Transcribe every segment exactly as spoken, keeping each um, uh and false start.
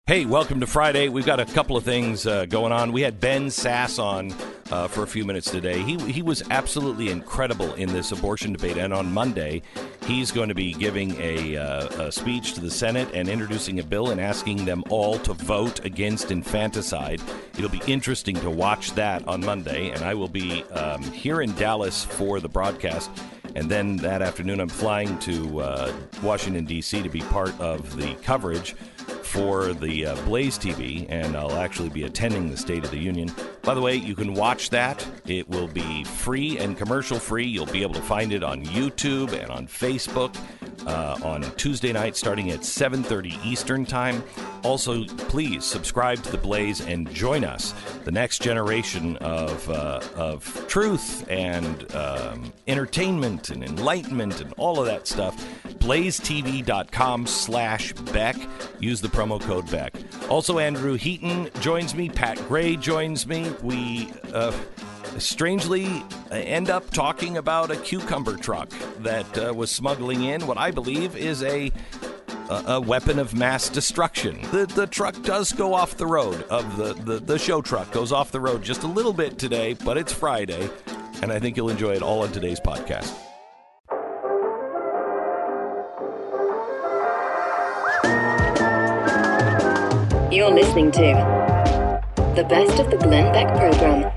Hey, welcome to Friday. We've got a couple of things uh, going on. We had Ben Sass on uh, for a few minutes today. He he was absolutely incredible in this abortion debate. And on Monday, he's going to be giving a, uh, a speech to the Senate and introducing a bill and asking them all to vote against infanticide. It'll be interesting to watch that on Monday. And I will be um, here in Dallas for the broadcast. And then that afternoon, I'm flying to uh, Washington, D C to be part of the coverage for the uh, Blaze T V, and I'll actually be attending the State of the Union. By the way, you can watch that. It will be free and commercial-free. You'll be able to find it on YouTube and on Facebook uh, on Tuesday night starting at seven thirty Eastern Time. Also, please subscribe to the Blaze and join us, the next generation of, uh, of truth and um, entertainment and enlightenment and all of that stuff. blazetv.com slash Beck. Use the promo code Beck. Also, Andrew Heaton joins me. Pat Gray joins me. We uh, strangely end up talking about a cucumber truck that uh, was smuggling in what I believe is a a, a weapon of mass destruction. The the truck does go off the road. Of the, the, the show truck goes off the road just a little bit today, but it's Friday, and I think you'll enjoy it all on today's podcast. You're listening to the best of the Glenn Beck program.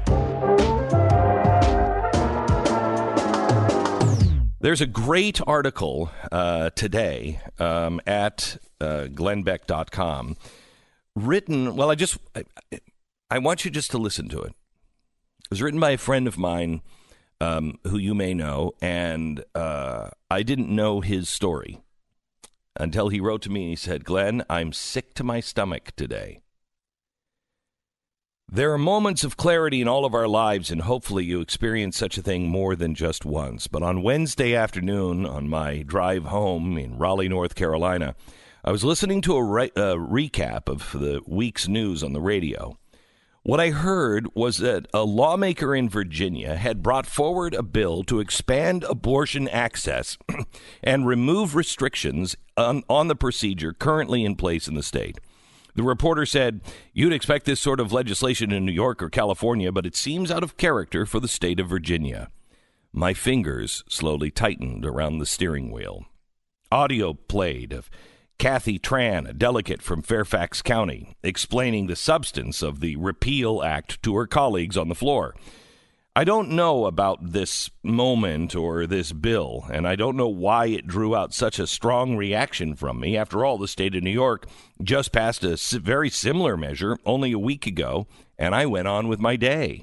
There's a great article uh, today um, at uh, glenn beck dot com written, well, I just, I, I want you just to listen to it. It was written by a friend of mine um, who you may know, and uh, I didn't know his story until he wrote to me and he said, Glenn, I'm sick to my stomach today. There are moments of clarity in all of our lives, and hopefully you experience such a thing more than just once. But on Wednesday afternoon, on my drive home in Raleigh, North Carolina, I was listening to a, re- a recap of the week's news on the radio. What I heard was that a lawmaker in Virginia had brought forward a bill to expand abortion access and remove restrictions on, on the procedure currently in place in the state. The reporter said, you'd expect this sort of legislation in New York or California, but it seems out of character for the state of Virginia. My fingers slowly tightened around the steering wheel. Audio played of Kathy Tran, a delegate from Fairfax County, explaining the substance of the Repeal Act to her colleagues on the floor. I don't know about this moment or this bill, and I don't know why it drew out such a strong reaction from me. After all, the state of New York just passed a very similar measure only a week ago, and I went on with my day.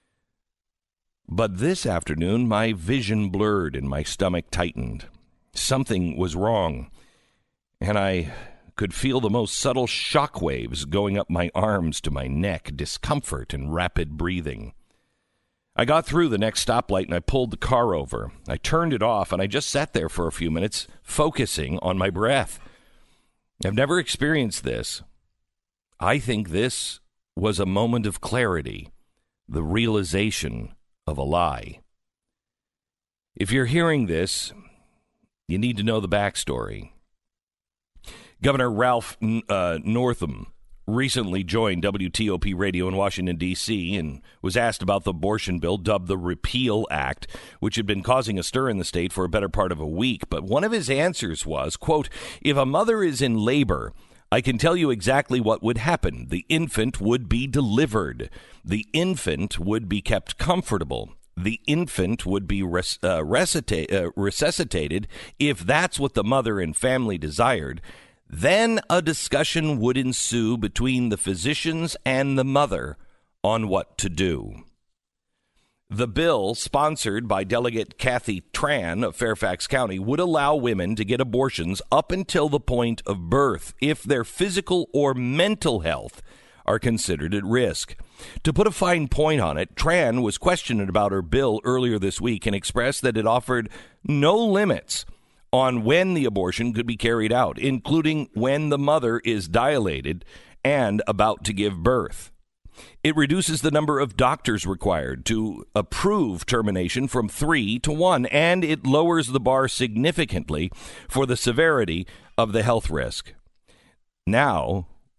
But this afternoon, my vision blurred and my stomach tightened. Something was wrong, and I could feel the most subtle shock waves going up my arms to my neck, discomfort and rapid breathing. I got through the next stoplight and I pulled the car over. I turned it off and I just sat there for a few minutes, focusing on my breath. I've never experienced this. I think this was a moment of clarity, the realization of a lie. If you're hearing this, you need to know the backstory. Governor Ralph uh, Northam recently joined W T O P Radio in Washington, D C, and was asked about the abortion bill dubbed the Repeal Act, which had been causing a stir in the state for a better part of a week. But one of his answers was, quote, if a mother is in labor, I can tell you exactly what would happen. The infant would be delivered. The infant would be kept comfortable. The infant would be res- uh, recita- uh, resuscitated if that's what the mother and family desired. Then a discussion would ensue between the physicians and the mother on what to do. The bill, sponsored by Delegate Kathy Tran of Fairfax County, would allow women to get abortions up until the point of birth if their physical or mental health are considered at risk. To put a fine point on it, Tran was questioned about her bill earlier this week and expressed that it offered no limits on when the abortion could be carried out, including when the mother is dilated and about to give birth. It reduces the number of doctors required to approve termination from three to one, and it lowers the bar significantly for the severity of the health risk. Now,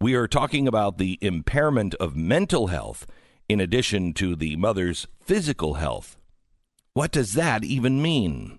We are talking about the impairment of mental health in addition to the mother's physical health. What does that even mean?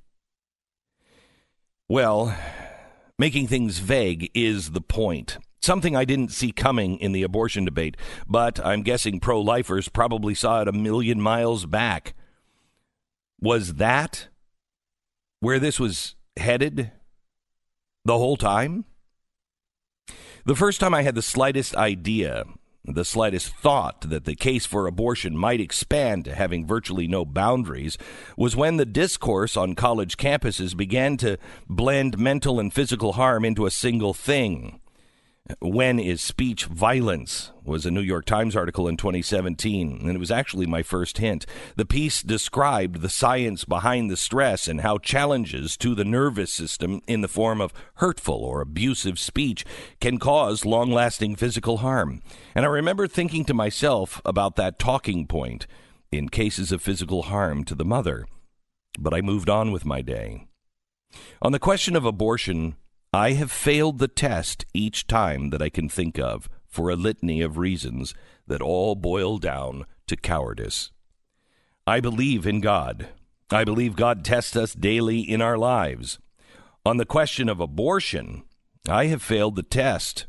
Well, making things vague is the point. Something I didn't see coming in the abortion debate, but I'm guessing pro-lifers probably saw it a million miles back. Was that where this was headed the whole time? The first time I had the slightest idea, the slightest thought that the case for abortion might expand to having virtually no boundaries was when the discourse on college campuses began to blend mental and physical harm into a single thing. When is speech violence was a New York Times article in twenty seventeen, and it was actually my first hint. The piece described the science behind the stress and how challenges to the nervous system in the form of hurtful or abusive speech can cause long-lasting physical harm. And I remember thinking to myself about that talking point in cases of physical harm to the mother. But I moved on with my day. On the question of abortion, I have failed the test each time that I can think of for a litany of reasons that all boil down to cowardice. I believe in God. I believe God tests us daily in our lives. On the question of abortion, I have failed the test.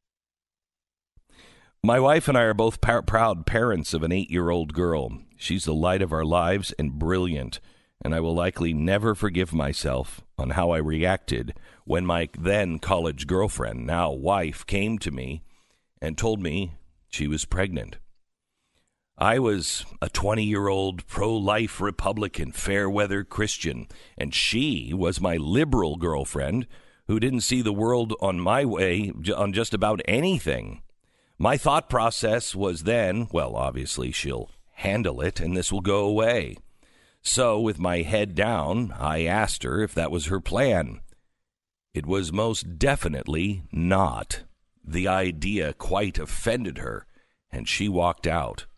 My wife and I are both par- proud parents of an eight-year-old girl. She's the light of our lives and brilliant, and I will likely never forgive myself on how I reacted when my then college girlfriend, now wife, came to me and told me she was pregnant. I was a twenty-year-old pro-life Republican, fair-weather Christian, and she was my liberal girlfriend who didn't see the world on my way on just about anything. My thought process was then, well, obviously she'll handle it and this will go away. So, with my head down, I asked her if that was her plan. It was most definitely not. The idea quite offended her, and she walked out.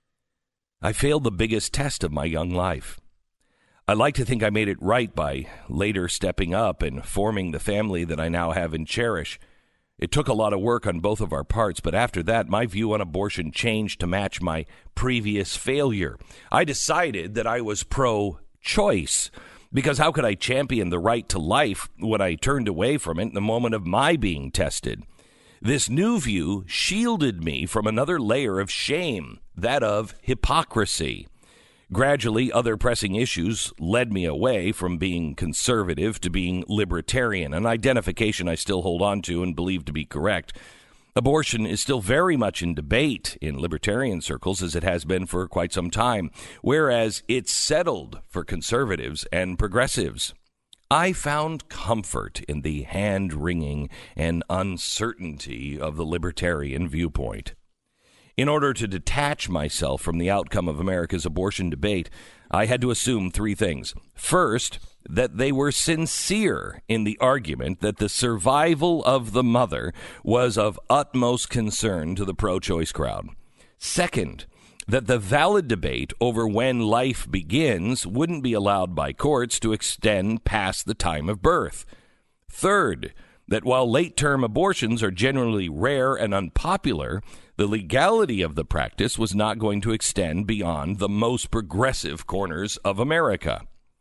I failed the biggest test of my young life. I like to think I made it right by later stepping up and forming the family that I now have and cherish. It took a lot of work on both of our parts, but after that, my view on abortion changed to match my previous failure. I decided that I was pro-choice, because how could I champion the right to life when I turned away from it in the moment of my being tested? This new view shielded me from another layer of shame, that of hypocrisy. Gradually, other pressing issues led me away from being conservative to being libertarian, an identification I still hold on to and believe to be correct. Abortion is still very much in debate in libertarian circles, as it has been for quite some time, whereas it's settled for conservatives and progressives. I found comfort in the hand-wringing and uncertainty of the libertarian viewpoint. In order to detach myself from the outcome of America's abortion debate, I had to assume three things. First, that they were sincere in the argument that the survival of the mother was of utmost concern to the pro-choice crowd. Second, that the valid debate over when life begins wouldn't be allowed by courts to extend past the time of birth. Third, that while late-term abortions are generally rare and unpopular, the legality of the practice was not going to extend beyond the most progressive corners of America.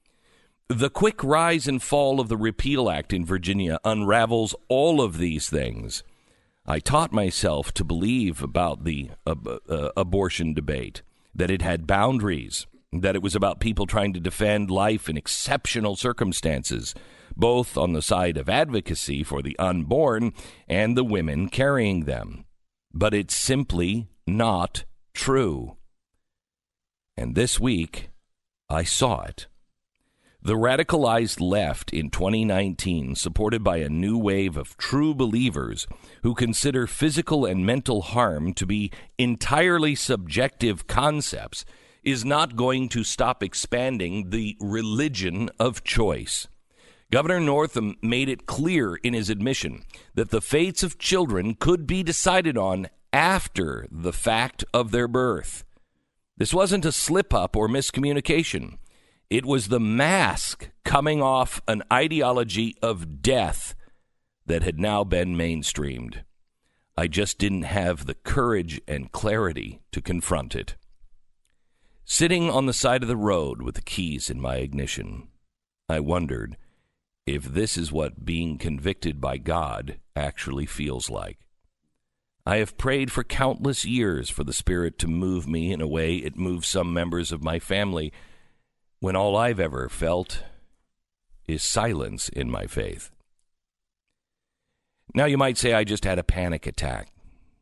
The quick rise and fall of the Repeal Act in Virginia unravels all of these things. I taught myself to believe about the uh, uh, abortion debate, that it had boundaries, that it was about people trying to defend life in exceptional circumstances, both on the side of advocacy for the unborn and the women carrying them. But it's simply not true. And this week, I saw it. The radicalized left in twenty nineteen, supported by a new wave of true believers who consider physical and mental harm to be entirely subjective concepts, is not going to stop expanding the religion of choice. Governor Northam made it clear in his admission that the fates of children could be decided on after the fact of their birth. This wasn't a slip-up or miscommunication. It was the mask coming off an ideology of death that had now been mainstreamed. I just didn't have the courage and clarity to confront it. Sitting on the side of the road with the keys in my ignition, I wondered if this is what being convicted by God actually feels like. I have prayed for countless years for the Spirit to move me in a way it moves some members of my family, when all I've ever felt is silence in my faith. Now you might say I just had a panic attack.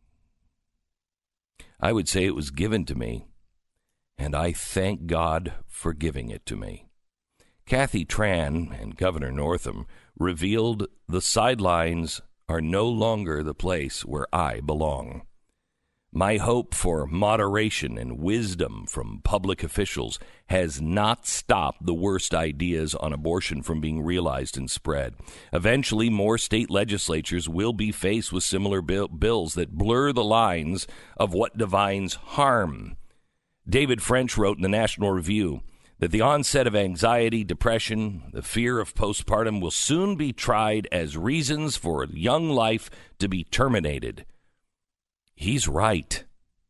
I would say it was given to me, and I thank God for giving it to me. Kathy Tran and Governor Northam revealed the sidelines are no longer the place where I belong. My hope for moderation and wisdom from public officials has not stopped the worst ideas on abortion from being realized and spread. Eventually, more state legislatures will be faced with similar bill- bills that blur the lines of what defines harm. David French wrote in the National Review that the onset of anxiety, depression, the fear of postpartum will soon be tried as reasons for young life to be terminated. He's right.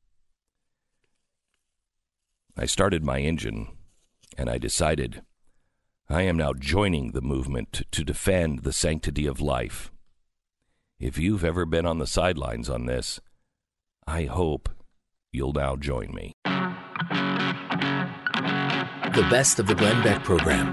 I started my engine, and I decided I am now joining the movement to defend the sanctity of life. If you've ever been on the sidelines on this, I hope you'll now join me. The best of the Glenn Beck program.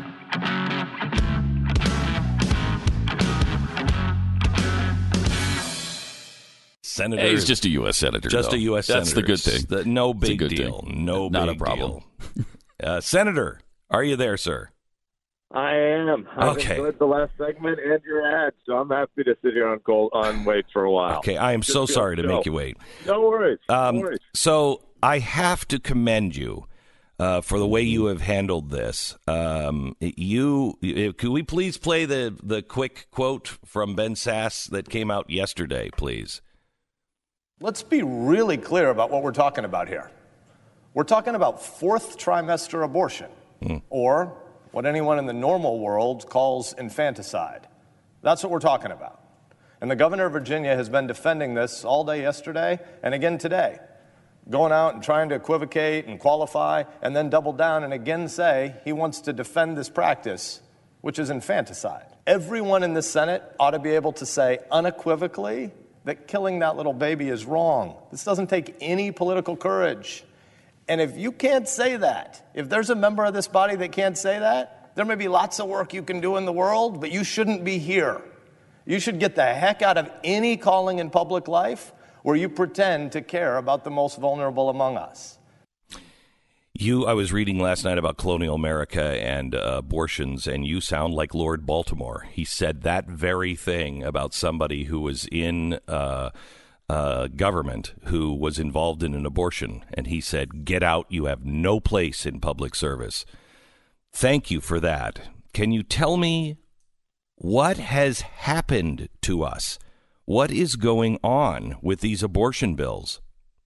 Senator, hey, he's just a U S senator. Just though. a U S That's senator. That's the good thing. The, no big good deal. Thing. No Not big a problem. deal. Uh, Senator, are you there, sir? I am. I've Okay. enjoyed the last segment and your ad, so I'm happy to sit here on cold on wait for a while. Okay, I am Just so feel sorry to so. make you wait. No worries. Um, no worries. So I have to commend you uh, for the way you have handled this. Um, you, could we please play the the quick quote from Ben Sasse that came out yesterday, please? Let's be really clear about what we're talking about here. We're talking about fourth trimester abortion, mm. or what anyone in the normal world calls infanticide. That's what we're talking about. And the governor of Virginia has been defending this all day yesterday and again today, going out and trying to equivocate and qualify and then double down and again say he wants to defend this practice, which is infanticide. Everyone in the Senate ought to be able to say unequivocally that killing that little baby is wrong. This doesn't take any political courage. And if you can't say that, if there's a member of this body that can't say that, there may be lots of work you can do in the world, but you shouldn't be here. You should get the heck out of any calling in public life where you pretend to care about the most vulnerable among us. You, I was reading last night about colonial America and uh, abortions, and you sound like Lord Baltimore. He said that very thing about somebody who was in uh, uh, government who was involved in an abortion, and he said, "Get out, you have no place in public service." Thank you for that. Can you tell me what has happened to us? What is going on with these abortion bills?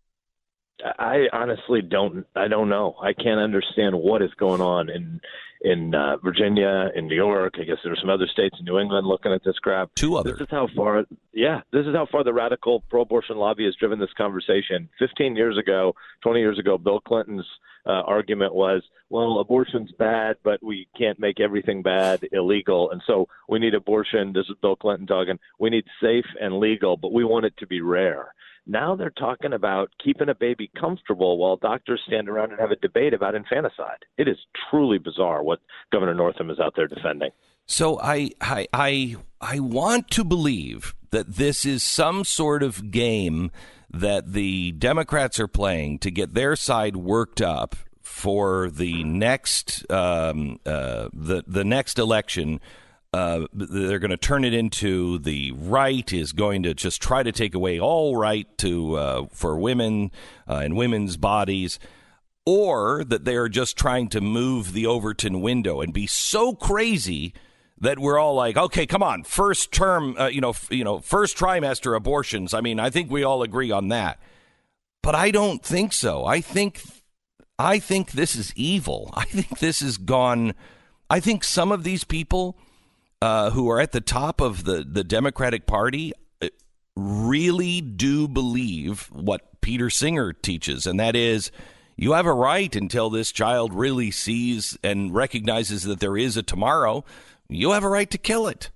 I honestly don't. I don't know. I can't understand what is going on in in uh, Virginia, in New York. I guess there are some other states in New England looking at this crap. Two others. This is how far. Yeah, this is how far the radical pro-abortion lobby has driven this conversation. Fifteen years ago, twenty years ago, Bill Clinton's uh, argument was, well, abortion's bad, but we can't make everything bad illegal, and so we need abortion. This is Bill Clinton talking. We need safe and legal, but we want it to be rare. Now they're talking about keeping a baby comfortable while doctors stand around and have a debate about infanticide. It is truly bizarre what Governor Northam is out there defending. So I, I, I, I want to believe that this is some sort of game that the Democrats are playing to get their side worked up for the next um, uh, the the next election. Uh, they're going to turn it into the right is going to just try to take away all right to uh, for women uh, and women's bodies, or that they are just trying to move the Overton window and be so crazy that we're all like, okay, come on, first term, uh, you know, f- you know, first trimester abortions. I mean, I think we all agree on that, but I don't think so. I think, I think this is evil. I think this has gone. I think some of these people Uh, who are at the top of the, the Democratic Party uh, really do believe what Peter Singer teaches, and that is you have a right until this child really sees and recognizes that there is a tomorrow. You have a right to kill it.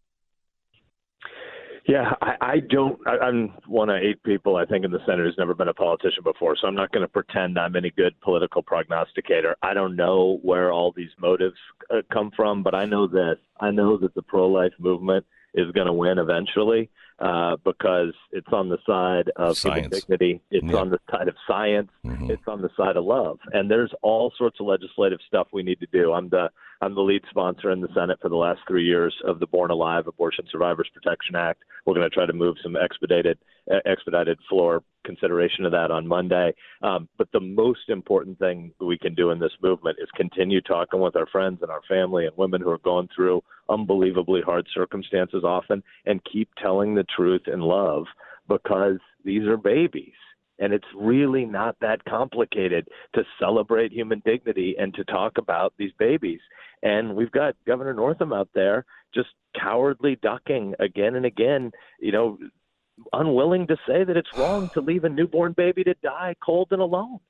Yeah, I, I don't. I, I'm one of eight people, I think, in the Senate who's never been a politician before, so I'm not going to pretend I'm any good political prognosticator. I don't know where all these motives uh, come from, but I know this. I know that the pro-life movement is going to win eventually uh, because it's on the side of human dignity. It's yeah. on the side of science. Mm-hmm. It's on the side of love. And there's all sorts of legislative stuff we need to do. I'm the I'm the lead sponsor in the Senate for the last three years of the Born Alive Abortion Survivors Protection Act. We're going to try to move some expedited uh, expedited floor consideration of that on Monday. Um, but the most important thing we can do in this movement is continue talking with our friends and our family and women who are going through unbelievably hard circumstances often, and keep telling the truth in love, because these are babies. And it's really not that complicated to celebrate human dignity and to talk about these babies. And we've got Governor Northam out there just cowardly ducking again and again, you know, unwilling to say that it's wrong to leave a newborn baby to die cold and alone.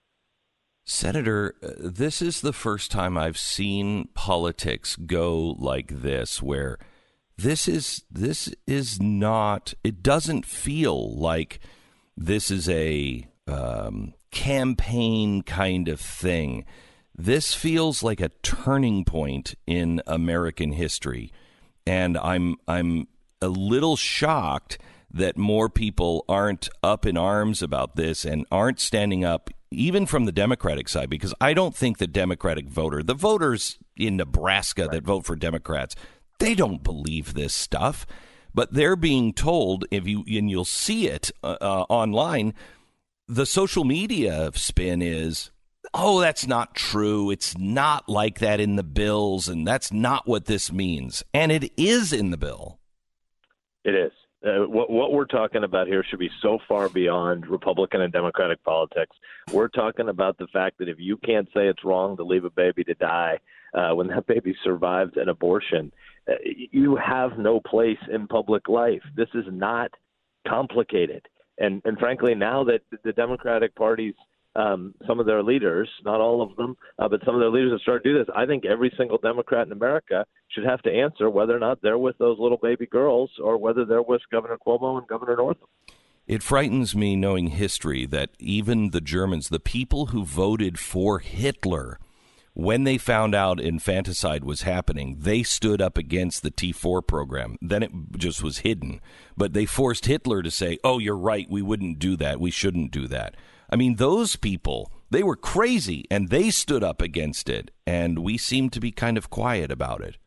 Senator, this is the first time I've seen politics go like this, where this is this is not, it doesn't feel like this is a um, campaign kind of thing. This feels like a turning point in American history, and I'm I'm a little shocked that more people aren't up in arms about this and aren't standing up, even from the Democratic side, because I don't think the Democratic voter, the voters in Nebraska right. that vote for Democrats, they don't believe this stuff. But they're being told, if you and you'll see it uh, uh, online, the social media spin is, oh, that's not true. It's not like that in the bills, and that's not what this means. And it is in the bill. It is. Uh, what, what we're talking about here should be so far beyond Republican and Democratic politics. We're talking about the fact that if you can't say it's wrong to leave a baby to die uh, when that baby survived an abortion, uh, you have no place in public life. This is not complicated. And, and frankly, now that the Democratic Party's Um, some of their leaders, not all of them, uh, but some of their leaders have started to do this. I think every single Democrat in America should have to answer whether or not they're with those little baby girls or whether they're with Governor Cuomo and Governor Northam. It frightens me, knowing history, that even the Germans, the people who voted for Hitler, when they found out infanticide was happening, they stood up against the T four program. Then it just was hidden. But they forced Hitler to say, oh, you're right, we wouldn't do that. We shouldn't do that. I mean, those people, they were crazy, and they stood up against it, and we seem to be kind of quiet about it.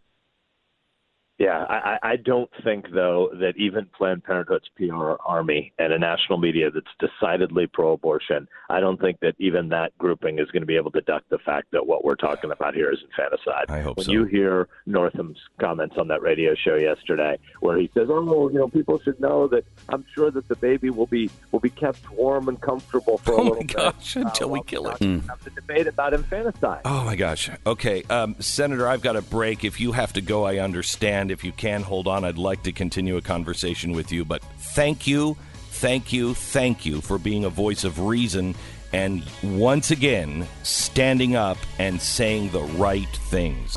Yeah, I, I don't think, though, that even Planned Parenthood's P R army and a national media that's decidedly pro-abortion, I don't think that even that grouping is going to be able to duck the fact that what we're talking about here is infanticide. I hope when so. You hear Northam's comments on that radio show yesterday, where he says, "Oh, you know, people should know that I'm sure that the baby will be will be kept warm and comfortable for oh a little bit." Oh my gosh! Bit, until uh, we kill it. Mm. Have the debate about infanticide. Oh my gosh. Okay, um, Senator, I've got a break. If you have to go, I understand. If you can hold on, I'd like to continue a conversation with you. But thank you, thank you, thank you for being a voice of reason and once again standing up and saying the right things.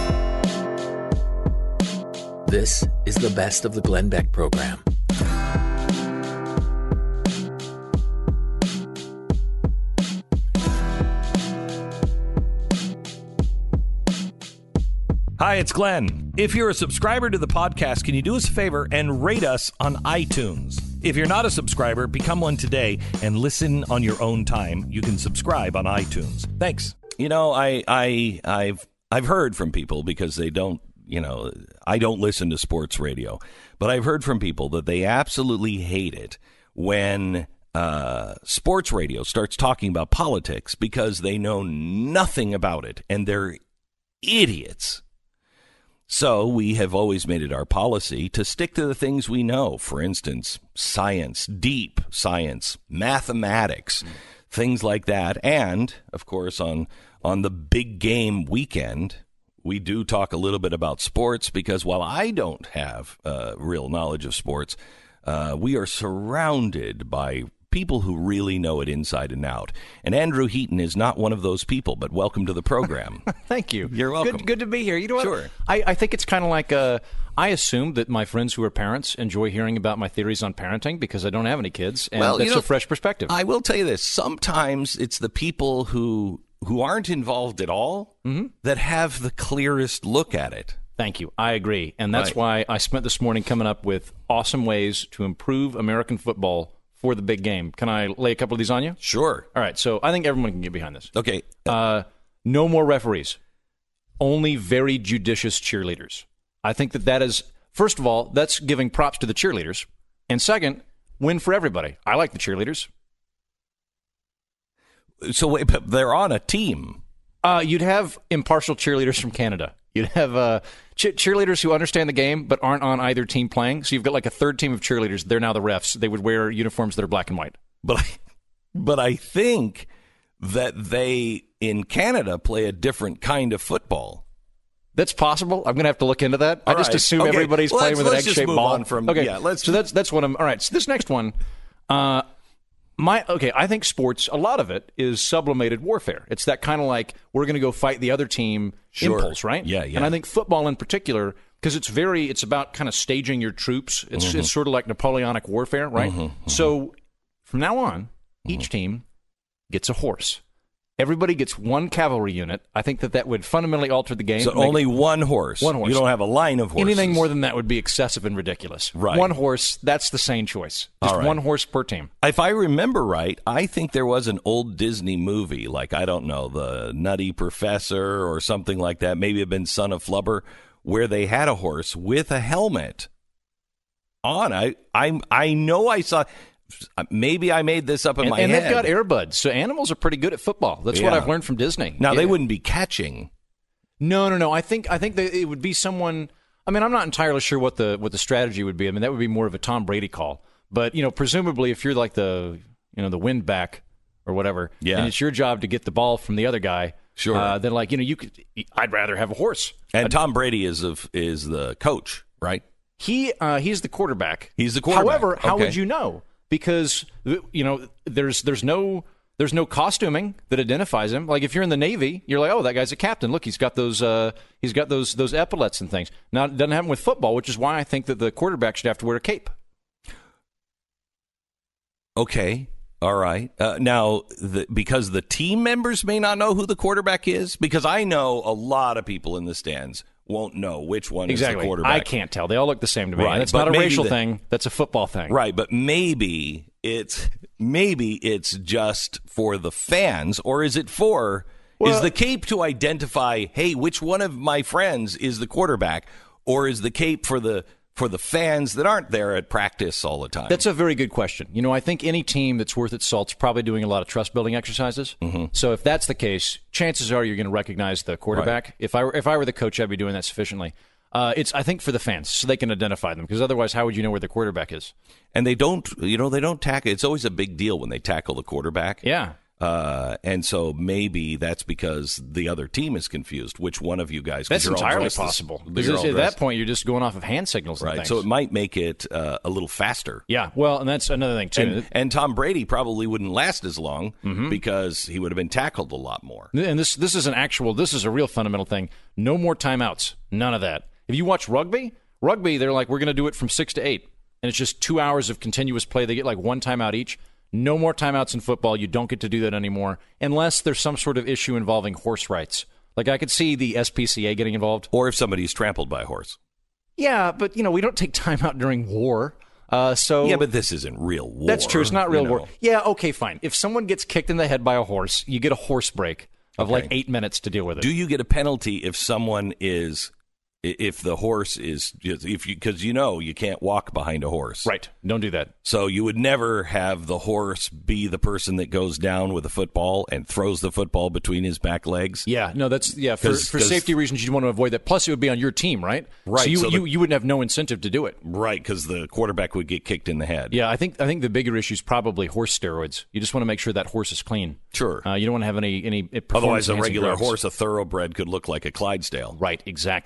This is the Best of the Glenn Beck program. Hi, it's Glenn. If you're a subscriber to the podcast, can you do us a favor and rate us on iTunes? If you're not a subscriber, become one today and listen on your own time. You can subscribe on iTunes. Thanks. You know, I, I, I've, I've heard from people, because they don't, you know, I don't listen to sports radio, but I've heard from people that they absolutely hate it when uh, sports radio starts talking about politics, because they know nothing about it and they're idiots. So we have always made it our policy to stick to the things we know. For instance, science, deep science, mathematics, mm. things like that. And, of course, on on the big game weekend, we do talk a little bit about sports, because while I don't have uh, real knowledge of sports, uh, we are surrounded by people who really know it inside and out. And Andrew Heaton is not one of those people, but welcome to the program. Thank you. You're welcome. Good, good to be here. You know what? Sure. I, I think it's kind of like uh, I assume that my friends who are parents enjoy hearing about my theories on parenting because I don't have any kids, and well, that's you know, a fresh perspective. I will tell you this. Sometimes it's the people who who aren't involved at all mm-hmm. that have the clearest look at it. Thank you. I agree. And that's Right. why I spent this morning coming up with awesome ways to improve American football for the big game. Can I lay a couple of these on you? Sure. All right. So I think everyone can get behind this. Okay. Uh, no more referees. Only very judicious cheerleaders. I think that that is, first of all, that's giving props to the cheerleaders. And second, win for everybody. I like the cheerleaders. So wait, but they're on a team. Uh, you'd have impartial cheerleaders from Canada. You'd have uh, che- cheerleaders who understand the game but aren't on either team playing. So you've got like a third team of cheerleaders. They're now the refs. They would wear uniforms that are black and white. But I, but I think that they, in Canada, play a different kind of football. That's possible. I'm going to have to look into that. All I just right. assume Okay. everybody's Let's- playing with an let's just egg-shaped move ball. on from- okay, yeah, let's- so that's that's what I'm. All right, so this next one, uh, my okay. I think sports, a lot of it is sublimated warfare. It's that kind of like we're going to go fight the other team Sure. impulse, right? Yeah, yeah. And I think football in particular, because it's very, it's about kind of staging your troops. It's Mm-hmm. it's sort of like Napoleonic warfare, right? So from now on, Mm-hmm. each team gets a horse. Everybody gets one cavalry unit. I think that that would fundamentally alter the game. So Make- only one horse. One horse. You don't have a line of horses. Anything more than that would be excessive and ridiculous. Right. One horse, that's the sane choice. Just All right. one horse per team. If I remember right, I think there was an old Disney movie, like, I don't know, The Nutty Professor or something like that. Maybe it had been Son of Flubber, where they had a horse with a helmet on. I I, I know I saw. Maybe I made this up in And, my and head. they've got airbuds, so animals are pretty good at football. That's what Yeah. I've learned from Disney. Now, Yeah. they wouldn't be catching. No, no, no. I think I think that it would be someone. I mean, I'm not entirely sure what the what the strategy would be. I mean, that would be more of a Tom Brady call. But you know, presumably, if you're like the you know the wind back or whatever, Yeah. and it's your job to get the ball from the other guy. Sure. Uh, then, like you know, you could. I'd rather have a horse. And Tom Brady is of is the coach, right? He uh, he's the quarterback. He's the quarterback. However, how Okay. would you know? Because you know, there's there's no there's no costuming that identifies him. Like if you're in the Navy, you're like, oh, that guy's a captain. Look, he's got those uh, he's got those those epaulets and things. Now it doesn't happen with football, which is why I think that the quarterback should have to wear a cape. Okay. All right. Uh, now, the, because the team members may not know who the quarterback is, because I know a lot of people in the stands won't know which one Exactly. is the quarterback. I can't tell. They all look the same to me. Right, And it's but not a maybe racial the- thing. That's a football thing. Right, but maybe it's maybe it's just for the fans, or is it for Well- is the cape to identify, hey, which one of my friends is the quarterback, or is the cape for the for the fans that aren't there at practice all the time? That's a very good question. You know, I think any team that's worth its salt's probably doing a lot of trust building exercises. Mm-hmm. So if that's the case, chances are you're going to recognize the quarterback. Right. If I were, if I were the coach, I'd be doing that sufficiently. Uh, it's I think for the fans, so they can identify them. Because otherwise, how would you know where the quarterback is? and they don't, you know, they don't tackle. It's always a big deal when they tackle the quarterback. Yeah. Uh, and so maybe that's because the other team is confused. Which one of you guys? 'cause That's you're all entirely dressed as- possible. you're Because all at dressed- that point, you're just going off of hand signals and right? things. So it might make it uh, a little faster. yeah. Well, and that's another thing too. And, and Tom Brady probably wouldn't last as long because he would have been tackled a lot more. And this this is an actual this is a real fundamental thing. No more timeouts. None of that. If you watch rugby, rugby they're like we're going to do it from six to eight, and it's just two hours of continuous play. They get like one timeout each. No more timeouts in football. You don't get to do that anymore unless there's some sort of issue involving horse rights. Like I could see the S P C A getting involved. Or if somebody's trampled by a horse. Yeah, but you know we don't take timeout during war. Uh, so Yeah, but this isn't real war. that's true. It's not real you war. know. Yeah, okay, fine. If someone gets kicked in the head by a horse, you get a horse break of like Okay. eight minutes to deal with it. Do you get a penalty if someone is, if the horse is, if you, because you know you can't walk behind a horse. Right. Don't do that. So you would never have the horse be the person that goes down with a football and throws the football between his back legs. Yeah, no, that's yeah. For, 'Cause- for 'cause- safety reasons, you'd want to avoid that. Plus, it would be on your team, right? Right, So you so the- you, you wouldn't have no incentive to do it. Right, because the quarterback would get kicked in the head. Yeah, I think I think the bigger issue is probably horse steroids. You just want to make sure that horse is clean. Sure. Uh, you don't want to have any any. Otherwise, a performance-enhancing regular drugs. horse, a thoroughbred, could look like a Clydesdale. Right. Exactly. And they, but you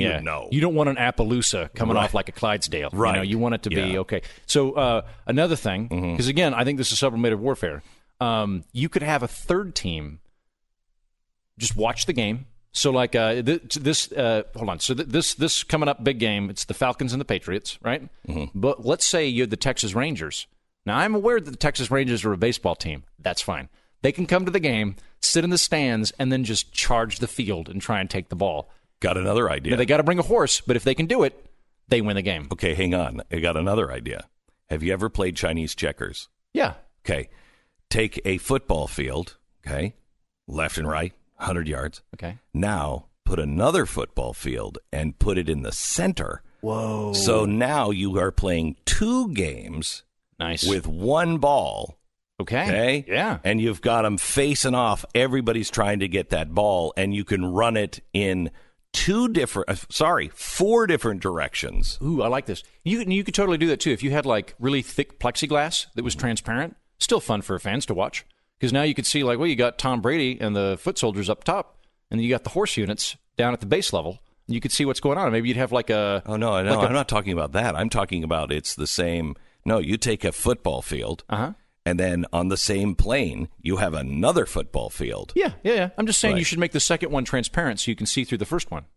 would know. You don't want an Appaloosa coming Right. off like a Clydesdale. Right. You know, you want it to be, Yeah. okay. So uh, another thing, because Mm-hmm. again, I think this is sublimated warfare. Um, you could have a third team just watch the game. So like uh, th- this, uh, hold on. So th- this this coming up big game, it's the Falcons and the Patriots, right? Mm-hmm. But let's say you're the Texas Rangers. Now, I'm aware that the Texas Rangers are a baseball team. That's fine. They can come to the game, sit in the stands, and then just charge the field and try and take the ball. Got another idea. Now, they got to bring a horse, but if they can do it, they win the game. Okay, hang on. I got another idea. Have you ever played Chinese checkers? Yeah. Okay. Take a football field, okay, left and right, one hundred yards. Okay. Now put another football field and put it in the center. Whoa. So now you are playing two games Nice. with one ball. okay. Okay? Yeah. And you've got them facing off. Everybody's trying to get that ball, and you can run it in two different, uh, sorry, four different directions. Ooh, I like this. You you could totally do that too if you had like really thick plexiglass that was transparent. Still fun for fans to watch because now you could see like, well, you got Tom Brady and the foot soldiers up top, and then you got the horse units down at the base level. And you could see what's going on. Maybe you'd have like a Oh, no, no, like a- I'm not talking about that. I'm talking about it's the same. No, you take a football field, Uh-huh. and then on the same plane, you have another football field. Yeah, yeah, yeah. I'm just saying you Right. should make the second one transparent so you can see through the first one.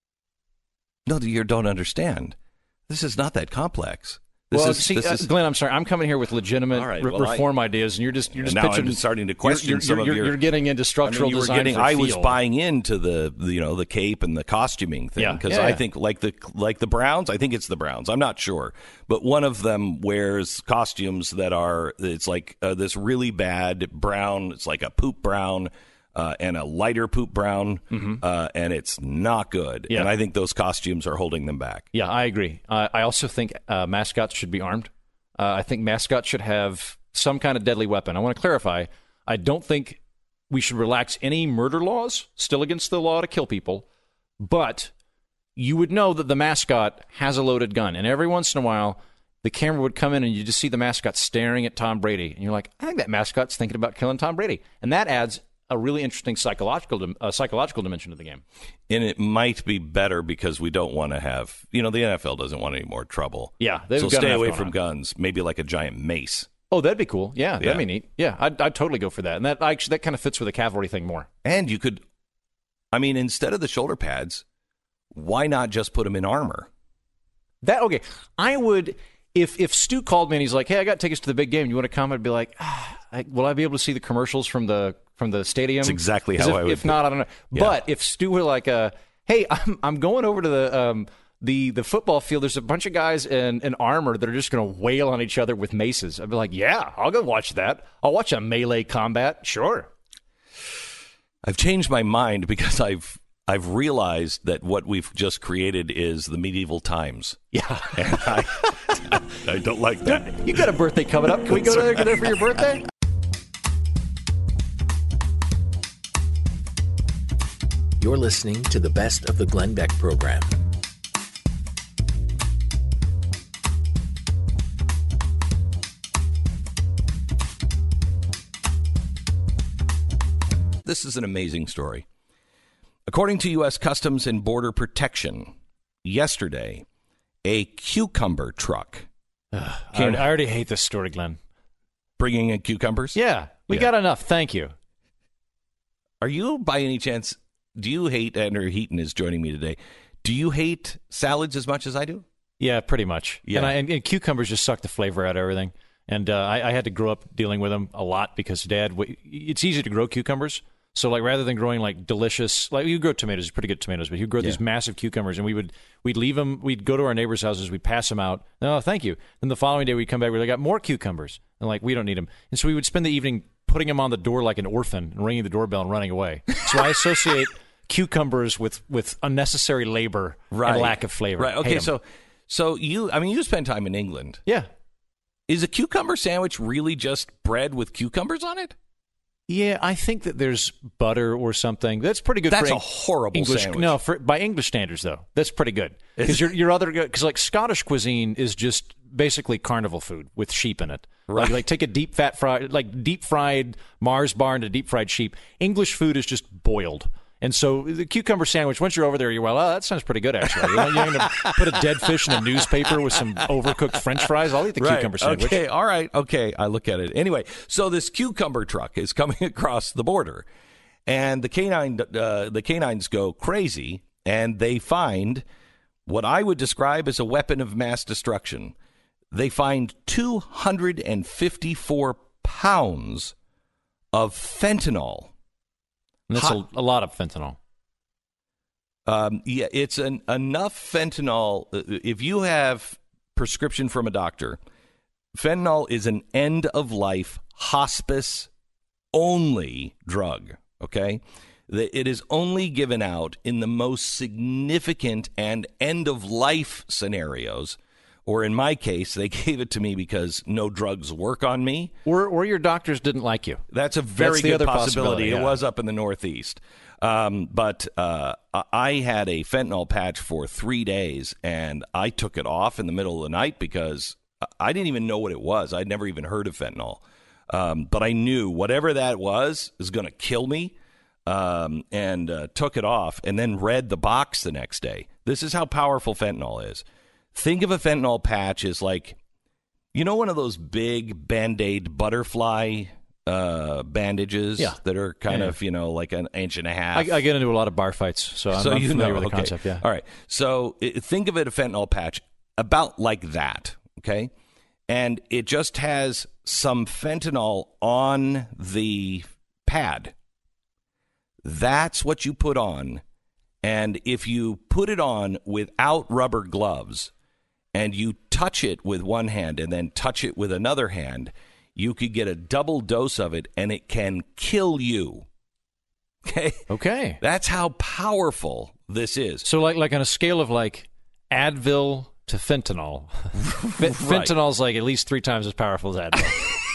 No, you don't understand. This is not that complex. This well, is, see, this uh, is, Glenn, I'm sorry. I'm coming here with legitimate All right, re- well, I- reform ideas, and you're just you're just And now I'm pitching. starting to you're- question you're, some of you're, your- You're getting into I structural mean, you were design getting, for I was field. buying into the, the you know the cape and the costuming thing Yeah, because yeah, I yeah. think like the like the Browns. I think it's the Browns. I'm not sure, but one of them wears costumes that are it's like uh, this really bad brown. It's like a poop brown. Uh, and a lighter poop brown, uh, and it's not good. Mm-hmm. Yeah. And I think those costumes are holding them back. Yeah, I agree. Uh, I also think uh, mascots should be armed. Uh, I think mascots should have some kind of deadly weapon. I want to clarify. I don't think we should relax any murder laws, still against the law to kill people, but you would know that the mascot has a loaded gun. And every once in a while, the camera would come in and you just see the mascot staring at Tom Brady. And you're like, I think that mascot's thinking about killing Tom Brady. And that adds a really interesting psychological dim- uh, psychological dimension to the game. And it might be better because we don't want to have, you know, the N F L doesn't want any more trouble. Yeah, they've so got stay enough away going from on. guns. Maybe like a giant mace. Oh, that'd be cool. Yeah, that'd Yeah. be neat. Yeah, I'd, I'd totally go for that. And that actually that kind of fits with the cavalry thing more. And you could, I mean, instead of the shoulder pads, why not just put them in armor? That okay. I would if if Stu called me and he's like, "Hey, I got tickets to the big game. You want to come?" I'd be like, ah, I, "Will I be able to see the commercials from the from the stadium?" That's exactly 'Cause how if, I would If do- not, I don't know. Yeah. But if Stu were like, uh, "Hey, I'm I'm going over to the um the the football field. There's a bunch of guys in, in armor that are just going to wail on each other with maces." I'd be like, "Yeah, I'll go watch that. I'll watch a melee combat. Sure." I've changed my mind because I've I've realized that what we've just created is the medieval times. Yeah. And I, I don't like that. You got a birthday coming up. Can we go there, there for your birthday? You're listening to the best of the Glenn Beck program. This is an amazing story. According to U S Customs and Border Protection, yesterday, a cucumber truck I came already, I already hate this story, Glenn. bringing in cucumbers. Yeah, we Yeah. got enough. Thank you. Are you, by any chance, do you hate, Andrew Heaton is joining me today, do you hate salads as much as I do? Yeah, pretty much. Yeah. And, I, and, and cucumbers just suck the flavor out of everything. And uh, I, I had to grow up dealing with them a lot because Dad, w- it's easy to grow cucumbers. So like rather than growing like delicious, like you grow tomatoes, pretty good tomatoes, but you grow Yeah. these massive cucumbers, and we would we'd leave them, we'd go to our neighbors' houses, we'd pass them out. No, thank you. Then the following day we'd come back, we got more cucumbers, and like we don't need them. And so we would spend the evening putting them on the door like an orphan and ringing the doorbell and running away. So I associate cucumbers with with unnecessary labor and lack of flavor. Right. Hate Okay. 'em. So, so you, I mean, you spend time in England. yeah. Is a cucumber sandwich really just bread with cucumbers on it? Yeah, I think that there's butter or something. That's pretty good. That's for a horrible English. sandwich. No, for, by English standards though, that's pretty good. Because your your other because like Scottish cuisine is just basically carnival food with sheep in it. Right. Like, like take a deep fat fried like deep fried Mars bar into deep fried sheep. English food is just boiled. And so the cucumber sandwich, once you're over there, you're, well, oh, that sounds pretty good, actually. You know, you're going to put a dead fish in a newspaper with some overcooked French fries? I'll eat the right. cucumber sandwich. Okay, all right, okay, I look at it. Anyway, so this cucumber truck is coming across the border, and the canine, uh, the canines go crazy, and they find what I would describe as a weapon of mass destruction. They find two hundred fifty-four pounds of fentanyl. And that's a, a lot of fentanyl. Um, yeah, it's an, enough fentanyl. If you have prescription from a doctor, fentanyl is an end-of-life, hospice-only drug, okay? It is only given out in the most significant and end-of-life scenarios. Or in my case, they gave it to me because no drugs work on me. Or or your doctors didn't like you. That's a very That's the good other possibility. possibility, yeah. It was up in the Northeast. Um, but uh, I had a fentanyl patch for three days, and I took it off in the middle of the night because I didn't even know what it was. I'd never even heard of fentanyl. Um, but I knew whatever that was is going to kill me, um, and uh, took it off and then read the box the next day. This is how powerful fentanyl is. Think of a fentanyl patch as like, you know, one of those big Band-Aid butterfly uh, bandages yeah. that are kind yeah. of, you know, like an inch and a half. I, I get into a lot of bar fights, so I'm, so I'm you familiar know, with the okay. concept. Yeah. All right. So it, think of it a fentanyl patch about like that, okay? And it just has some fentanyl on the pad. That's what you put on. And if you put it on without rubber gloves, and you touch it with one hand and then touch it with another hand, you could get a double dose of it, and it can kill you. Okay? Okay. That's how powerful this is. So like like on a scale of like Advil to fentanyl, F- fentanyl's like at least three times as powerful as Advil.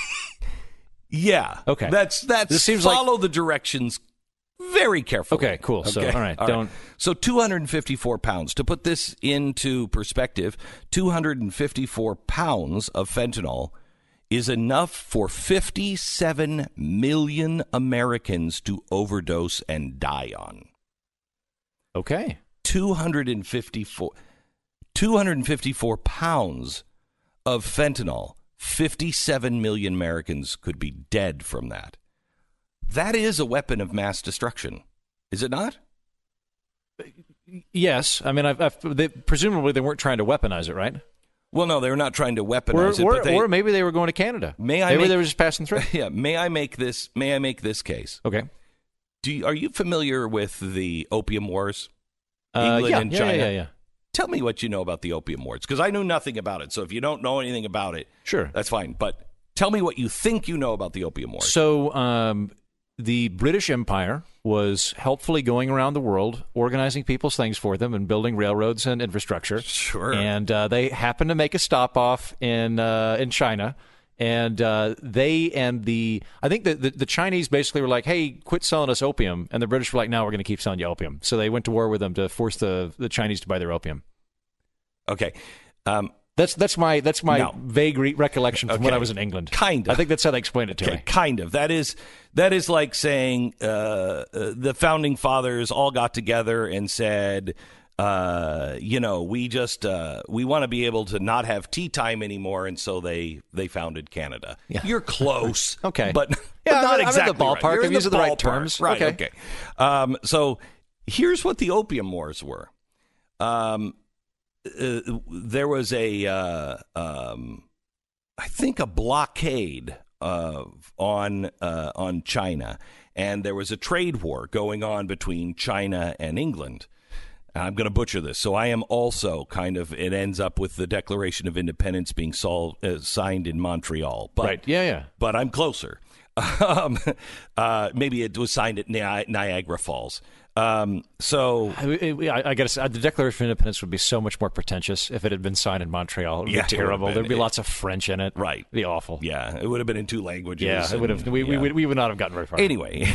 Yeah. Okay. That's that's This seems follow like- the directions very carefully. Okay, cool. So, all right, don't- So two hundred fifty-four pounds. To put this into perspective, two hundred fifty-four pounds of fentanyl is enough for fifty-seven million Americans to overdose and die on. Okay. two hundred fifty-four, two hundred fifty-four pounds of fentanyl. fifty-seven million Americans could be dead from that. That is a weapon of mass destruction, is it not? Yes. I mean, I've, I've, they, presumably they weren't trying to weaponize it, right? Well, no, they were not trying to Or, weaponize it. or, But they, or maybe they were going to Canada. May I maybe make- they were just passing through. yeah, may I make this? May I make this case? Okay. Do you, are you familiar with the Opium Wars? Uh, England yeah, and yeah, China. yeah, yeah. Tell me what you know about the Opium Wars, because I knew nothing about it. So if you don't know anything about it, Sure. that's fine. But tell me what you think you know about the Opium Wars. So um, the British Empire was helpfully going around the world, organizing people's things for them and building railroads and infrastructure. Sure. And uh, they happened to make a stop off in uh, in China. And uh, they and the, I think the, the, the Chinese basically were like, hey, quit selling us opium. And the British were like, no, we're going to keep selling you opium. So they went to war with them to force the, the Chinese to buy their opium. Okay. Um, That's that's my that's my No. vague re- recollection from when Okay. I was in England. Kind of. I think that's how they explained it to Okay, me. kind of. That is that is like saying uh, uh, the founding fathers all got together and said, uh, you know, we just uh, we want to be able to not have tea time anymore, and so they they founded Canada. Yeah. You're close, Okay. but, but Yeah, not I'm in the exactly right. ballpark. You're I'm in using the right ballpark. terms. Right? Okay. Okay. Um, so here's what the Opium Wars were. Um, uh, there was a, uh, um, I think, a blockade uh, on uh, on China, and there was a trade war going on between China and England. I'm going to butcher this, so I am also kind of. It ends up with the Declaration of Independence being sol- uh, signed in Montreal, but, Right. Yeah, yeah. But I'm closer. Um, uh, maybe it was signed at Ni- Niagara Falls. Um, so I, I, I got to say, the Declaration of Independence would be so much more pretentious if it had been signed in Montreal. It would Yeah, it be would have terrible. been. There'd be It- lots of French in it. Right. It'd be awful. yeah, it would have been in two languages. Yeah, it would have. and- We, we, yeah. would, we would not have gotten very far. Anyway,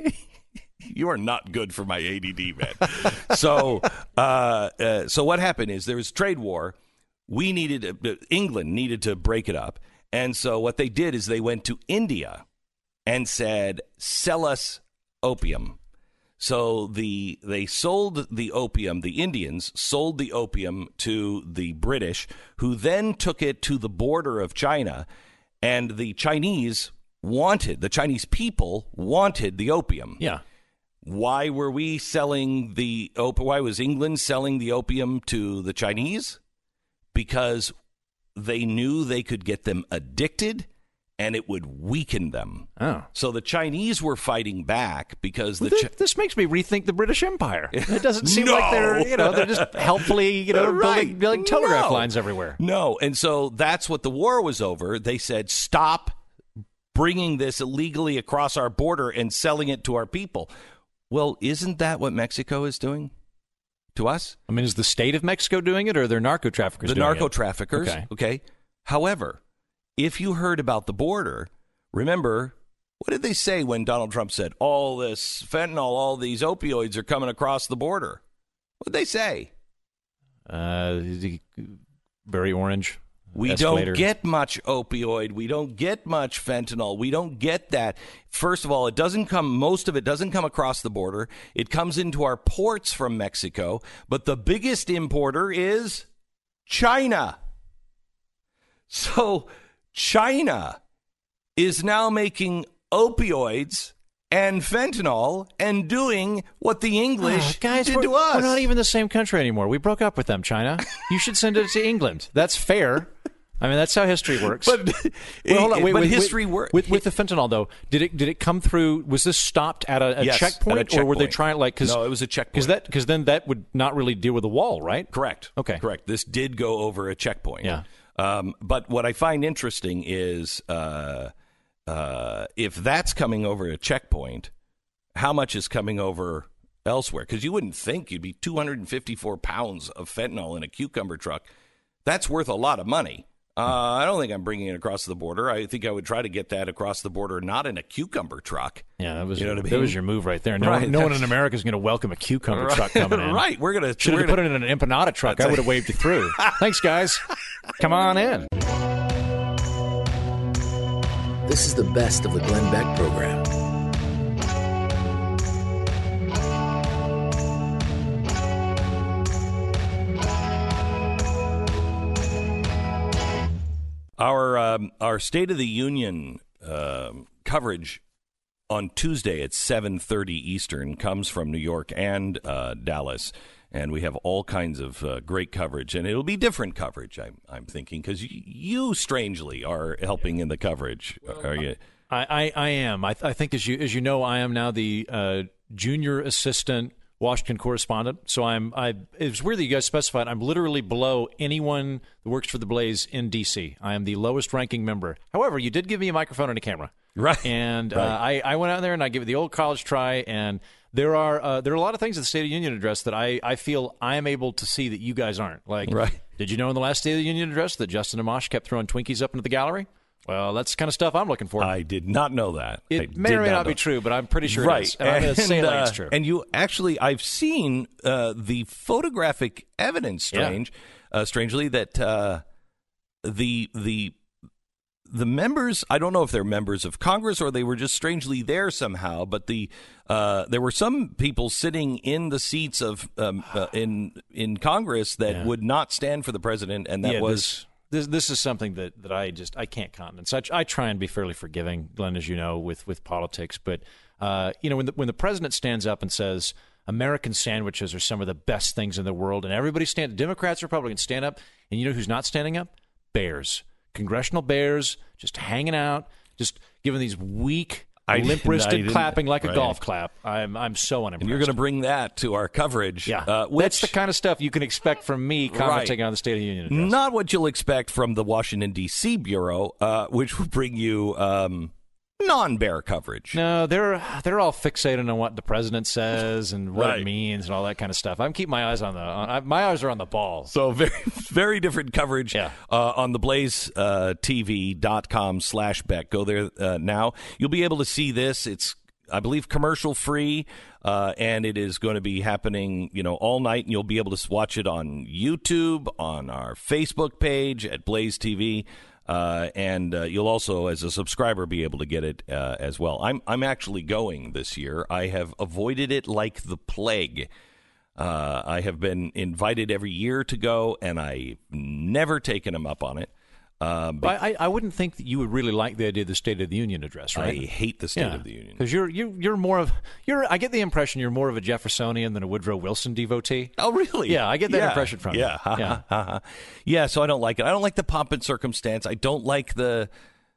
you are not good for my A D D, man. so, uh, uh, so what happened is there was a trade war. We needed uh, England needed to break it up, and so what they did is they went to India and said, "Sell us opium." So the they sold the opium, the Indians sold the opium to the British, who then took it to the border of China, and the Chinese wanted, the Chinese people wanted the opium. Yeah. Why were we selling the opium? Why was England selling the opium to the Chinese? Because they knew they could get them addicted and it would weaken them. Oh. So the Chinese were fighting back because the Well, Chi- this, this makes me rethink the British Empire. It doesn't seem No. like they're, you know, they're just helpfully, you know, Right. building, building telegraph No. lines everywhere. No. And so that's what the war was over. They said, stop bringing this illegally across our border and selling it to our people. Well, isn't that what Mexico is doing to us? I mean, is the state of Mexico doing it, or are there narco traffickers The doing narco it? traffickers. Okay. okay. However, if you heard about the border, remember, what did they say when Donald Trump said, all this fentanyl, all these opioids are coming across the border? What did they say? Uh, very orange. We escalator. don't get much opioid. We don't get much fentanyl. We don't get that. First of all, it doesn't come, most of it doesn't come across the border. It comes into our ports from Mexico. But the biggest importer is China. So China is now making opioids and fentanyl and doing what the English Oh, guys, did we're, to us. we're not even the same country anymore. We broke up with them, China. You should send it to England. That's fair. I mean, that's how history works. But, Well, hold on, wait, but with- history with, works. with, with the fentanyl, though. Did it did it come through? Was this stopped at a, a Yes, checkpoint, at a or were they checkpoint. trying like? Cause, No, it was a checkpoint. Because that because then that would not really deal with the wall, right? Correct. Okay. Correct. This did go over a checkpoint. Yeah. Um, but what I find interesting is uh, uh, if that's coming over a checkpoint, how much is coming over elsewhere? Because you wouldn't think you'd be two hundred fifty-four pounds of fentanyl in a cucumber truck. That's worth a lot of money. Uh, I don't think I'm bringing it across the border. I think I would try to get that across the border, not in a cucumber truck. Yeah, that was You know what I that mean? was your move right there. No, Right, one, no one that's- in America is going to welcome a cucumber truck coming in. Right. We're gonna Should we're have gonna, put it in an empanada truck. I would have waved you through. Thanks, guys. Come on in. This is the best of the Glenn Beck program. Our um, our State of the Union um, coverage on Tuesday at seven thirty Eastern comes from New York and uh, Dallas, and we have all kinds of uh, great coverage, and it'll be different coverage. I'm I'm thinking because you, you strangely are helping in the coverage. Are you? I, I, I am. I, I think, as you as you know, I am now the uh, junior assistant Washington correspondent. So I'm. I. It's weird that you guys specified. I'm literally below anyone that works for the Blaze in D C. I am the lowest ranking member. However, you did give me a microphone and a camera, Right. And Right. Uh, I, I went out there and I gave it the old college try. And there are uh, there are a lot of things at the State of the Union address that I, I feel I am able to see that you guys aren't. Like, Right. Did you know in the last State of the Union address that Justin Amash kept throwing Twinkies up into the gallery? Well, that's the kind of stuff I'm looking for. I did not know that. I It may did or may not know. be true, but I'm pretty sure Right. it is. And I'm going to say it like it's uh, true. And you actually, I've seen uh, the photographic evidence. Yeah. Strange, uh, strangely, that uh, the the the members. I don't know if they're members of Congress or they were just strangely there somehow. But the uh, there were some people sitting in the seats of um, uh, in in Congress that Yeah. would not stand for the president, and that yeah, was. this, this this is something that, that I just I can't countenance. I, I try and be fairly forgiving, Glenn, as you know, with with politics. But uh, you know, when the when the president stands up and says American sandwiches are some of the best things in the world, and everybody stand, Democrats, Republicans stand up, and you know who's not standing up? Bears, congressional bears, just hanging out, just giving these weak, I didn't- I limp-wristed didn't- clapping like a right. golf clap. I'm I'm so unimpressed. And you're going to bring that to our coverage. Yeah, uh, which, that's the kind of stuff you can expect from me commenting on the State of the Union address. Not what you'll expect from the Washington, D C Bureau, uh, which will bring you um, non-bear coverage. No, they're they're all fixated on what the president says and what Right. it means and all that kind of stuff. I'm keeping my eyes on the on, I, my eyes are on the ball. So very, very different coverage Yeah. uh, on the blaze T V dot com slash Beck. Go there uh, now. You'll be able to see this. It's, I believe, commercial free, uh, and it is going to be happening, you know, all night. And you'll be able to watch it on YouTube, on our Facebook page at Blaze T V. Uh, and uh, you'll also, as a subscriber, be able to get it uh, as well. I'm I'm actually going this year. I have avoided it like the plague. Uh, I have been invited every year to go, and I've never taken him up on it. Uh, but I, I wouldn't think that you would really like the idea of the State of the Union address, right? I hate the State yeah. of the Union because you're you you're more of you're. I get the impression you're more of a Jeffersonian than a Woodrow Wilson devotee. Oh, really? Yeah, I get that yeah. impression from yeah. you. Yeah, yeah. So I don't like it. I don't like the pomp and circumstance. I don't like the.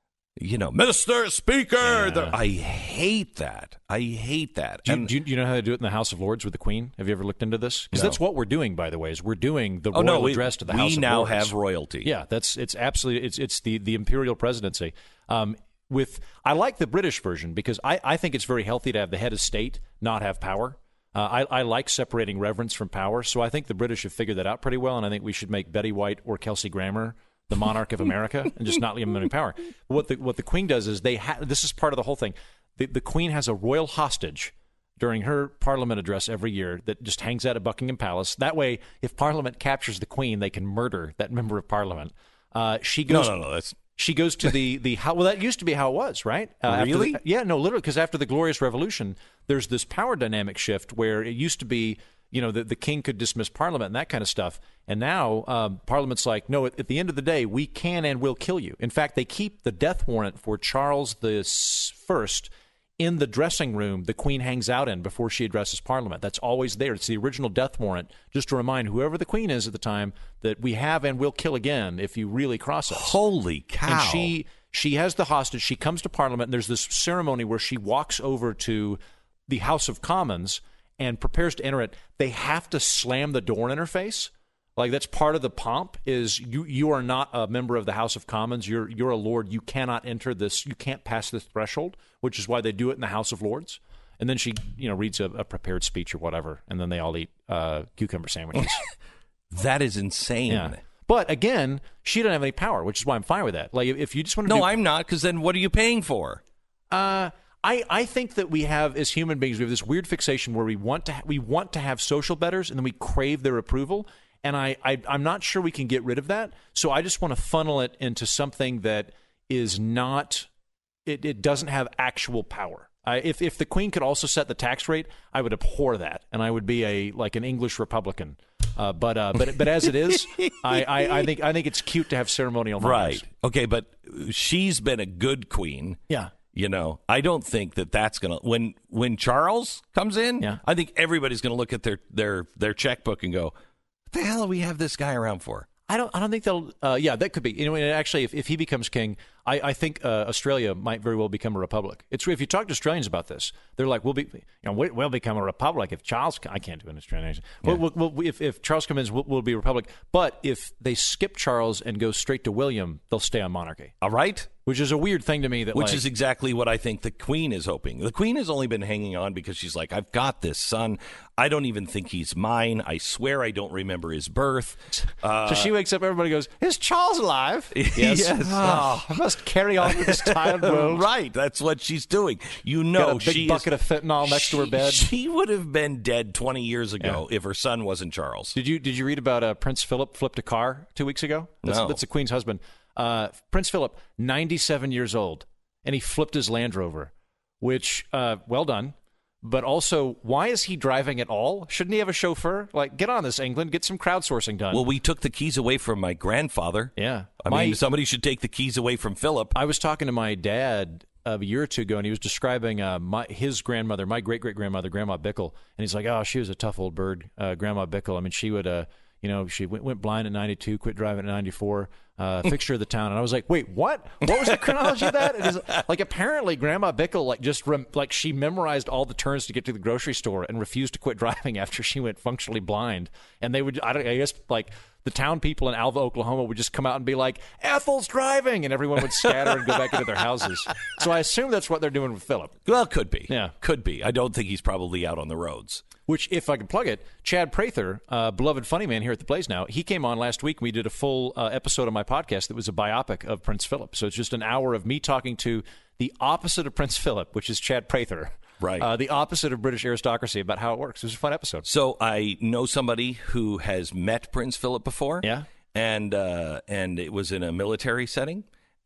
You know, Mister Speaker. Yeah. The, I hate that. I hate that. Do you, and, do, you, do you know how to do it in the House of Lords with the Queen? Have you ever looked into this? Because no. that's what we're doing, by the way. Is we're doing the oh, royal no, we, address to the we House of now Lords. have royalty. Yeah, that's it's absolutely it's it's the the imperial presidency. Um, with I like the British version because I I think it's very healthy to have the head of state not have power. Uh, I I like separating reverence from power, so I think the British have figured that out pretty well, and I think we should make Betty White or Kelsey Grammer the monarch of America, and just not leave them any power. What the what the Queen does is they ha- this is part of the whole thing. The, the Queen has a royal hostage during her Parliament address every year that just hangs out at Buckingham Palace. That way, if Parliament captures the Queen, they can murder that member of Parliament. Uh, she goes. No, no, no. That's she goes to the the how. Well, that used to be how it was, right? Uh, really? The, yeah, no, literally, because after the Glorious Revolution, there's this power dynamic shift where it used to be. You know, the, the king could dismiss Parliament and that kind of stuff. And now um, Parliament's like, no, at, at the end of the day, we can and will kill you. In fact, they keep the death warrant for Charles the First in the dressing room the Queen hangs out in before she addresses Parliament. That's always there. It's the original death warrant, just to remind whoever the Queen is at the time that we have and will kill again if you really cross us. Holy cow. And she, she has the hostage. She comes to Parliament, and there's this ceremony where she walks over to the House of Commons and prepares to enter it. They have to slam the door in her face. Like, that's part of the pomp is you you are not a member of the House of Commons. You're you're a lord. You cannot enter this. You can't pass this threshold, which is why they do it in the House of Lords. And then she, you know, reads a, a prepared speech or whatever, and then they all eat uh, cucumber sandwiches. That is insane. Yeah. But again, she doesn't have any power, which is why I'm fine with that. Like, if you just want to No, do, I'm not, because then what are you paying for? Uh I, I think that we have, as human beings, we have this weird fixation where we want to ha- we want to have social betters, and then we crave their approval. And I, I I'm not sure we can get rid of that. So I just want to funnel it into something that is not it, it doesn't have actual power. I, if if the Queen could also set the tax rate, I would abhor that, and I would be a like an English Republican. Uh, but uh, but but as it is, I, I, I think I think it's cute to have ceremonial monarchs. Right. Okay, but she's been a good queen. Yeah. You know, I don't think that that's going to when when Charles comes in, yeah. I think everybody's going to look at their, their, their checkbook and go, what the hell do we have this guy around for? I don't. I don't think they'll. Uh, yeah, that could be. You know, and actually, if, if he becomes king, I, I think uh, Australia might very well become a republic. It's if you talk to Australians about this, they're like, "We'll be, you know, we, we'll become a republic if Charles." I can't do an Australian accent. Yeah. We'll, we'll, we'll, if if Charles comes in, we'll, we'll be a republic. But if they skip Charles and go straight to William, they'll stay on monarchy. All right. Which is a weird thing to me. That Which like, is exactly what I think the Queen is hoping. The Queen has only been hanging on because she's like, I've got this son. I don't even think he's mine. I swear I don't remember his birth. Uh, so she wakes up, everybody goes, is Charles alive? Yes. yes. Oh, I must carry on with this tired world. Right. That's what she's doing. You know, Got a big she bucket is, of fentanyl next she, to her bed. She would have been dead twenty years ago yeah. if her son wasn't Charles. Did you Did you read about uh, Prince Philip flipped a car two weeks ago? That's, no. That's the Queen's husband. Uh, Prince Philip, ninety-seven years old, and he flipped his Land Rover, which, uh, well done. But also, why is he driving at all? Shouldn't he have a chauffeur? Like, get on this, England. Get some crowdsourcing done. Well, we took the keys away from my grandfather. Yeah. I my, mean, somebody should take the keys away from Philip. I was talking to my dad a year or two ago, and he was describing uh, my, his grandmother, my great-great-grandmother, Grandma Bickle. And he's like, oh, she was a tough old bird, uh, Grandma Bickle. I mean, she would, uh, you know, she went, went blind at ninety-two, quit driving at ninety-four. Uh, fixture of the town, and I was like, "Wait, what? What was the chronology of that?" It is, like, apparently, Grandma Bickle, like, just rem- like she memorized all the turns to get to the grocery store and refused to quit driving after she went functionally blind. And they would, I, don't, I guess, like the town people in Alva, Oklahoma, would just come out and be like, "Ethel's driving," and everyone would scatter and go back into their houses. So I assume that's what they're doing with Philip. Well, could be. Yeah, could be. I don't think he's probably out on the roads. Which, if I can plug it, Chad Prather, uh, beloved funny man here at the Blaze Now, he came on last week. We did a full uh, episode of my podcast that was a biopic of Prince Philip. So it's just an hour of me talking to the opposite of Prince Philip, which is Chad Prather. Right. Uh, the opposite of British aristocracy about how it works. It was a fun episode. So I know somebody who has met Prince Philip before. Yeah. And uh, and it was in a military setting.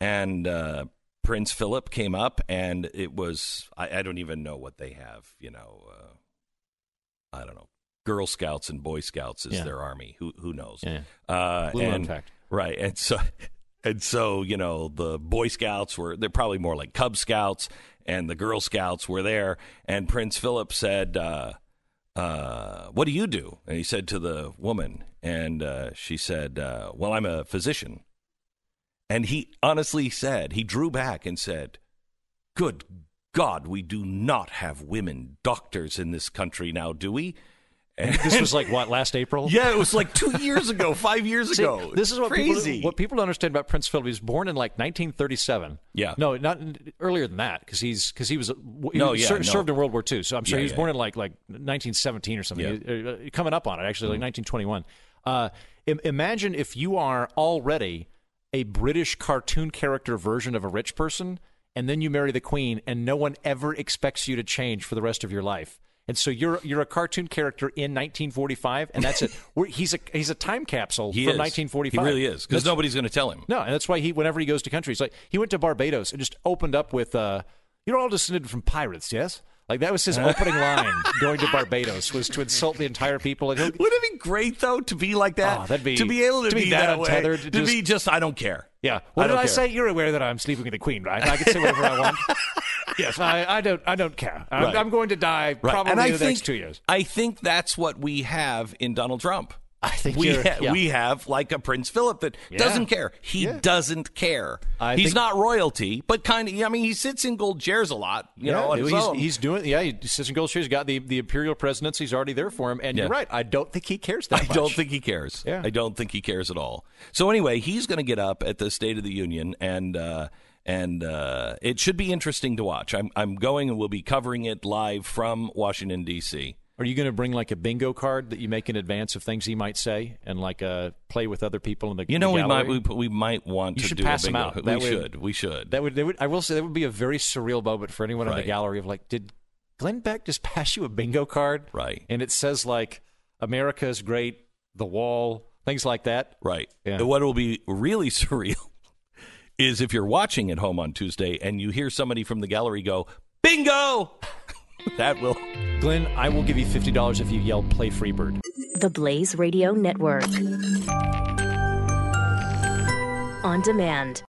and uh, Prince Philip came up, and it was, I, I don't even know what they have, you know, uh, I don't know, Girl Scouts and Boy Scouts is Yeah. their army. Who who knows? Yeah. Uh, Little and, known fact. Right, and so, and so, you know, the Boy Scouts were, they're probably more like Cub Scouts, and the Girl Scouts were there, and Prince Philip said, uh, uh, what do you do? And he said to the woman, and uh, she said, uh, well, I'm a physician. And he honestly said, he drew back and said, good God, we do not have women doctors in this country now, do we? And This was like, what, last April? yeah, it was like two years ago, five years See, ago. this is what Crazy. people what people don't understand about Prince Philip. He was born in like nineteen thirty-seven. Yeah. No, not earlier than that, because he's because he was he No, yeah, ser- no. served in World War Two. So I'm sure Yeah, he was yeah, born yeah. in like like nineteen seventeen or something. Yeah. Mm-hmm. Uh, uh, coming up on it, actually, like nineteen twenty-one. Uh, im- imagine if you are already a British cartoon character version of a rich person, and then you marry the Queen, and no one ever expects you to change for the rest of your life. And so you're you're a cartoon character in nineteen forty-five, and that's it. We're, he's a he's a time capsule He from is. nineteen forty-five. He really is, because That's- nobody's going to tell him. No, and that's why he whenever he goes to countries, like he went to Barbados and just opened up with, uh, "You're all descended from pirates, yes?" Like that was his opening line going to Barbados, was to insult the entire people. And he'll- Wouldn't it be great, though, to be like that? Oh, that'd be- to be able to, to be be, that that, way. untethered, To just- be just, I don't care. yeah. What I did don't I care. say? You're aware that I'm sleeping with the Queen, right? I can say whatever I want. Yes, I, I don't. I don't care. I'm, Right. I'm going to die Right. probably and I in the think, next two years. I think that's what we have in Donald Trump. I think we you're- ha- yeah. we have like a Prince Philip that Yeah. doesn't care. He Yeah. doesn't care. I He's think- not royalty, but kind of. I mean, he sits in gold chairs a lot. You know, on his he's, own. he's doing. Yeah, he sits in gold chairs. He's got the, the imperial presidency. He's already there for him. And Yeah. you're right. I don't think he cares that I much. don't think he cares. Yeah. I don't think he cares at all. So anyway, he's going to get up at the State of the Union, and uh, and uh, it should be interesting to watch. I'm I'm going, and we'll be covering it live from Washington D C. Are you going to bring like a bingo card that you make in advance of things he might say, and like uh, play with other people in the You know, the we might gallery? we, we might want You to should do pass a them bingo. out. We That way- should. We should. That would, they would. I will say that would be a very surreal moment for anyone in Right. the gallery of like, did Glenn Beck just pass you a bingo card? Right. And it says like, America is great, the wall, things like that. Right. Yeah. And what will be really surreal is if you're watching at home on Tuesday and you hear somebody from the gallery go, bingo! That will. Glenn, I will give you fifty dollars if you yell "Play Freebird." The Blaze Radio Network. On demand.